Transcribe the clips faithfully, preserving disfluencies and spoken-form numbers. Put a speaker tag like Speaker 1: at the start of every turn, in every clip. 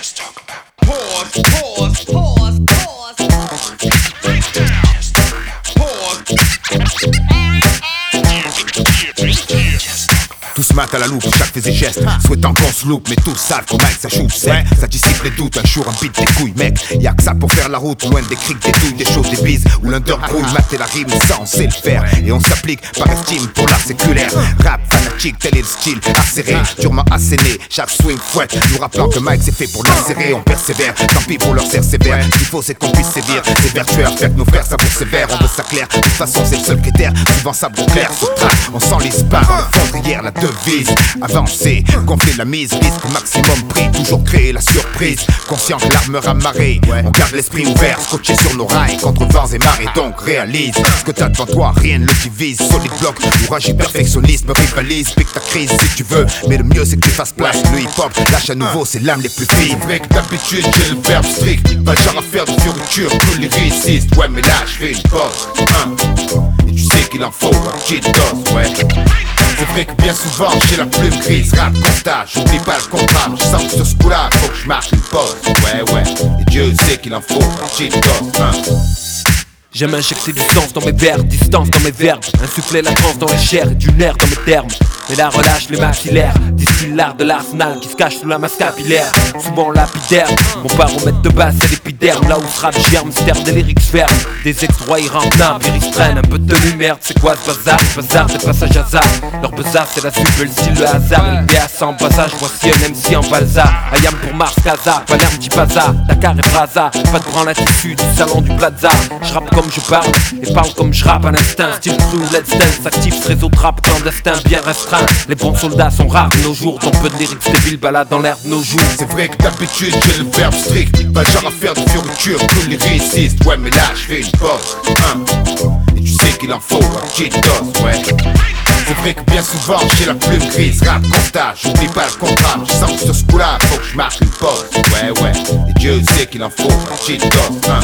Speaker 1: Just talk about. Pause, pause, pause, pause, pause.
Speaker 2: Tous mat à la loupe, chaque fait ses gestes, souhaitant qu'on se loupe, mais tous savent qu'au Mike ça choue sec. Ça dissipe les doutes, un jour un beat des couilles, mec. Y'a que ça pour faire la route, loin des criques, des douilles, des choses, des bises. Où l'underground mater la rime, ça on sait le faire. Et on s'applique par estime pour l'art séculaire. Rap fanatique, tel est le style, acéré, durement asséné. Chaque swing fouette, nous rappelant que Mike c'est fait pour l'acérer. On persévère, tant pis pour leur serre sévère. Ce qu'il faut c'est qu'on puisse sévir, c'est vertueux, faire que nos frères ça pour sévère. On veut ça clair, de toute façon c'est le seul critère. Souvent ça brûle clair, ce track, on s'enlise pas. Fondrière, la devise, avancer, gonfler la mise, risque maximum prix, toujours créer la surprise. Conscient de l'armeur amarrée, on garde l'esprit ouvert, scotché sur nos rails, contre vents et marées, donc réalise ce que t'as devant toi, rien ne le divise. Solide bloc, courage et perfectionnisme, rivalise, pique ta crise si tu veux, mais le mieux c'est que tu fasses place. Le hip-hop, lâche à nouveau, c'est l'âme les plus fines. C'est vrai que d'habitude j'ai le verbe strict, pas le genre à faire de fioritures, que les réussistes, ouais mais là je fais une pause, hein. Et tu sais qu'il en faut un petit dose, ouais. C'est vrai que bien souvent j'ai la plume grise, rap constat, j'oublie pas le contrat. Je sens que sur ce coup-là, faut que je marque une pause. Ouais ouais, et Dieu sait qu'il en faut un petit dose, hein.
Speaker 3: J'aime injecter du sens dans mes vers, distance dans mes verbes, insuffler la transe dans les chairs et du nerf dans mes termes. Mais là relâche les maxillaires, distille l'art de l'arsenal qui se cache sous la masse capillaire. Souvent lapidaire, mon baromètre de base c'est l'épiderme. Là où ce rap germe, sterne des lyrics fermes. Des ex-droits irrentables, ils traînent un peu de tenue, merde c'est quoi ce bazar? Le bazar c'est passage hasard, leur bazar c'est la suite, le style, le hasard. L B A sans passage, voici un M C en balsa. Ayam pour Mars, Casa, Palerme, Tipaza, Dakar et Braza. Pas de branle tissu du salon du plaza. J'rappe comme je parle, et parle comme je rappe à l'instinct. Style crew, let's dance, actif ce réseau de rap clandestin bien restreint. Les bons soldats sont rares de nos jours, ton peu de lyrics débiles balade dans l'air de nos jours.
Speaker 2: C'est vrai que d'habitude j'ai le verbe strict, pas le genre à faire de fioritures, que les réussistes, ouais mais là je fais une pause, hein. Et tu sais qu'il en faut un petit dose, ouais. C'est vrai que bien souvent j'ai la plume grise, rap constat, j'oublie pas le contrat. Je sens que sur ce coup-là, faut que je marque une pause, ouais ouais. Et Dieu sait qu'il en faut un petit dose, hein.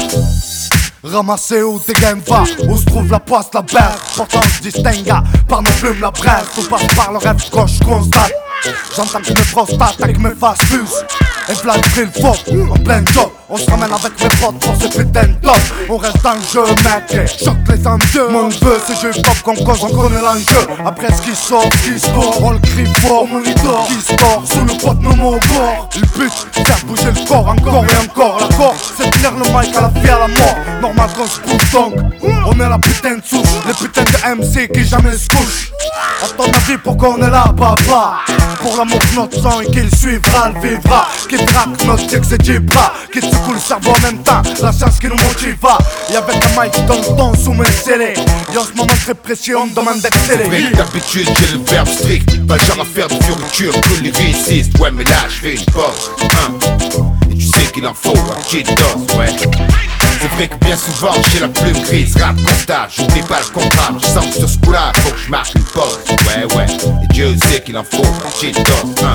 Speaker 4: Ramasser où tes games va, où se trouve la poisse, la berge. Pourtant je distingue par nos plumes la brève. Tout passe par le rêve quand je constate. J'entends que mes prostates avec mes faces fusent. Et v'là le prix le faux, en plein job. On se ramène avec mes potes pour ce putain de top. On reste dans le jeu mec, choque les envieux. Mon vœu c'est du pop qu'on cause, on connaît l'enjeu. Après ce qui sort, ce qui score, on le crie fort, monitor qui score, sous le pot nos mots au bord. Le but, faire bouger le corps encore et encore. L'accord, c'est tenir le mic à la vie à la mort. Normal qu'on se pousse donc, on est la putain de souche. Les putains de M C qui jamais se couchent. À ton avis pourquoi on est là, papa? Pour l'amour de notre sang et qu'il suivra, le vivra. Qui traque notre dick c'est Djibra. Qui te secoue le cerveau en même temps, la chance qui nous motiva. Et avec un mic dans le temps sous mes scellés. Et en ce moment très précieux on me demande d'exceller.
Speaker 2: C'est vrai que d'habitude j'ai le verbe strict, pas le genre à faire de fioritures, que les réussistes, ouais mais là je fais une pause, hein. Et tu sais qu'il en faut un petit dose, ouais. C'est vrai que bien souvent j'ai la plume grise, rap constat, j'oublie pas le contrat. Je sens que sur ce coup-là, faut que je marque une pause, ouais ouais. Et Dieu sait qu'il en faut un petit dose, hein.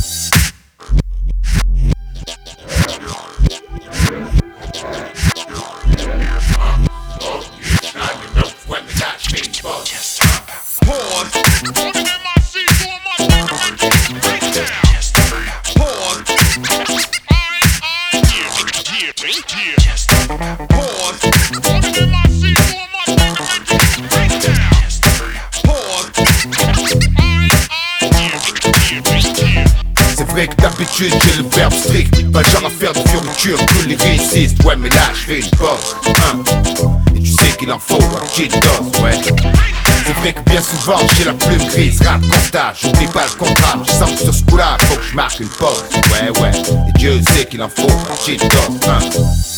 Speaker 2: C'est vrai que d'habitude j'ai le verbe strict, pas le genre à faire de fioritures, que les réussistes, ouais mais là je fais une pause, hein. Et tu sais qu'il en faut un petit dose, ouais. C'est vrai que bien souvent j'ai la plume grise, rap constat, j'oublie pas le contrat. Je sens que sur ce coup-là, faut que je marque une pause, ouais ouais. Et Dieu sait qu'il en faut un petit dose, hein.